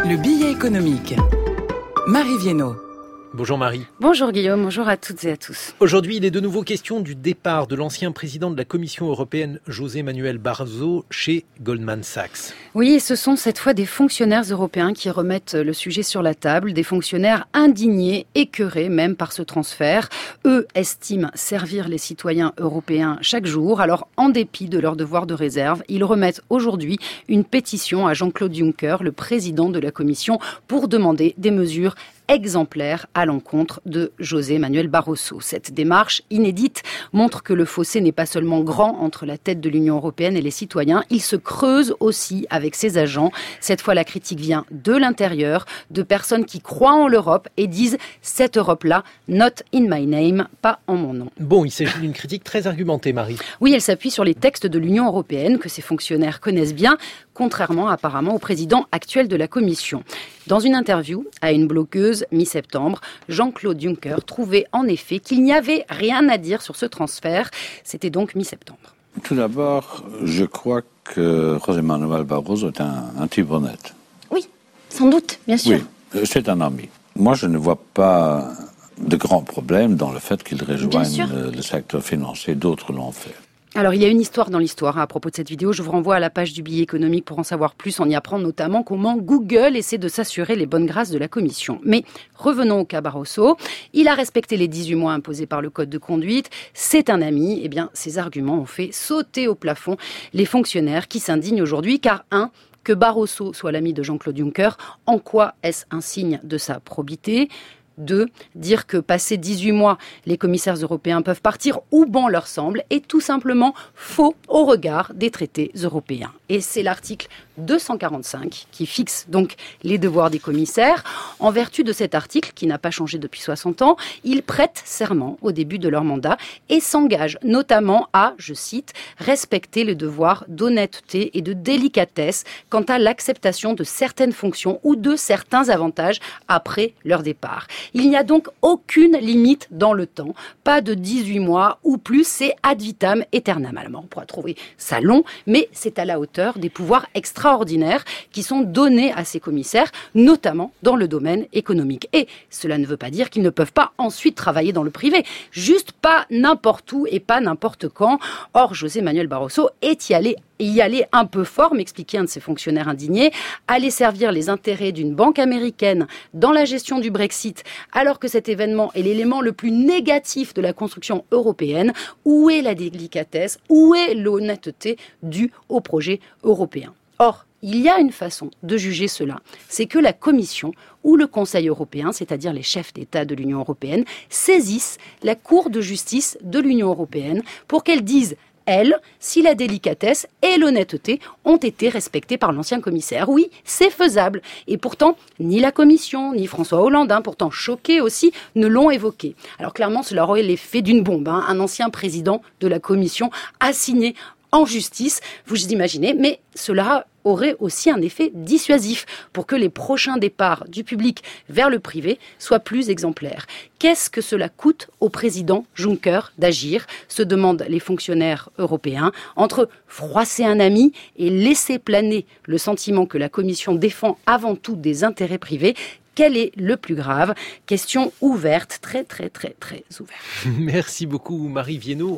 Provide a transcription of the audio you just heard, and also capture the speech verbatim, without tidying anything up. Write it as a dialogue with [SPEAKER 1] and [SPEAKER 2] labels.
[SPEAKER 1] Le billet économique. Marie Viennot.
[SPEAKER 2] Bonjour Marie.
[SPEAKER 3] Bonjour Guillaume, bonjour à toutes et à tous.
[SPEAKER 2] Aujourd'hui, il est de nouveau question du départ de l'ancien président de la Commission européenne, José Manuel Barroso, chez Goldman Sachs.
[SPEAKER 3] Oui, et ce sont cette fois des fonctionnaires européens qui remettent le sujet sur la table, des fonctionnaires indignés, écœurés même par ce transfert. Eux estiment servir les citoyens européens chaque jour. Alors, en dépit de leur devoir de réserve, ils remettent aujourd'hui une pétition à Jean-Claude Juncker, le président de la Commission, pour demander des mesures exemplaire à l'encontre de José Manuel Barroso. Cette démarche inédite montre que le fossé n'est pas seulement grand entre la tête de l'Union européenne et les citoyens, il se creuse aussi avec ses agents. Cette fois, la critique vient de l'intérieur, de personnes qui croient en l'Europe et disent « cette Europe-là, not in my name », pas en mon nom.
[SPEAKER 2] Bon, il s'agit d'une critique très argumentée, Marie.
[SPEAKER 3] Oui, elle s'appuie sur les textes de l'Union européenne que ces fonctionnaires connaissent bien, contrairement apparemment au président actuel de la Commission. Dans une interview à une blogueuse mi-septembre, Jean-Claude Juncker trouvait en effet qu'il n'y avait rien à dire sur ce transfert. C'était donc mi-septembre.
[SPEAKER 4] Tout d'abord, je crois que José Manuel Barroso est un, un type honnête.
[SPEAKER 5] Oui, sans doute, bien sûr.
[SPEAKER 4] Oui, c'est un ami. Moi, je ne vois pas de grands problèmes dans le fait qu'il rejoigne le, le secteur financier. D'autres l'ont fait.
[SPEAKER 3] Alors, il y a une histoire dans l'histoire hein, à propos de cette vidéo. Je vous renvoie à la page du billet économique pour en savoir plus. On y apprend notamment comment Google essaie de s'assurer les bonnes grâces de la Commission. Mais revenons au cas Barroso. Il a respecté les dix-huit mois imposés par le code de conduite. C'est un ami. Eh bien, ces arguments ont fait sauter au plafond les fonctionnaires qui s'indignent aujourd'hui car, un, que Barroso soit l'ami de Jean-Claude Juncker, en quoi est-ce un signe de sa probité ? Deux, dire que passé dix-huit mois, les commissaires européens peuvent partir où bon leur semble est tout simplement faux au regard des traités européens. Et c'est l'article deux cent quarante-cinq qui fixe donc les devoirs des commissaires. En vertu de cet article, qui n'a pas changé depuis soixante ans, ils prêtent serment au début de leur mandat et s'engagent notamment à, je cite, respecter le devoir d'honnêteté et de délicatesse quant à l'acceptation de certaines fonctions ou de certains avantages après leur départ. Il n'y a donc aucune limite dans le temps, pas de dix-huit mois ou plus, c'est ad vitam aeternam. Alors, on pourra trouver ça long, mais c'est à la hauteur des pouvoirs extraordinaires qui sont donnés à ces commissaires, notamment dans le domaine économique. Et cela ne veut pas dire qu'ils ne peuvent pas ensuite travailler dans le privé, juste pas n'importe où et pas n'importe quand. Or, José Manuel Barroso est y allé y aller un peu fort, m'expliquait un de ses fonctionnaires indignés, aller servir les intérêts d'une banque américaine dans la gestion du Brexit, alors que cet événement est l'élément le plus négatif de la construction européenne. Où est la délicatesse? Où est l'honnêteté due au projet européen? Or, il y a une façon de juger cela, c'est que la Commission ou le Conseil européen, c'est-à-dire les chefs d'État de l'Union européenne, saisissent la Cour de justice de l'Union européenne pour qu'elle dise elle, si la délicatesse et l'honnêteté ont été respectées par l'ancien commissaire. Oui, c'est faisable. Et pourtant, ni la Commission, ni François Hollande, hein, pourtant choqués aussi, ne l'ont évoqué. Alors clairement, cela aurait l'effet d'une bombe. Hein. Un ancien président de la Commission a signé en justice, vous imaginez, mais cela aurait aussi un effet dissuasif pour que les prochains départs du public vers le privé soient plus exemplaires. Qu'est-ce que cela coûte au président Juncker d'agir, se demandent les fonctionnaires européens, entre froisser un ami et laisser planer le sentiment que la Commission défend avant tout des intérêts privés. Quel est le plus grave? Question ouverte, très très très très ouverte.
[SPEAKER 2] Merci beaucoup Marie Viennot.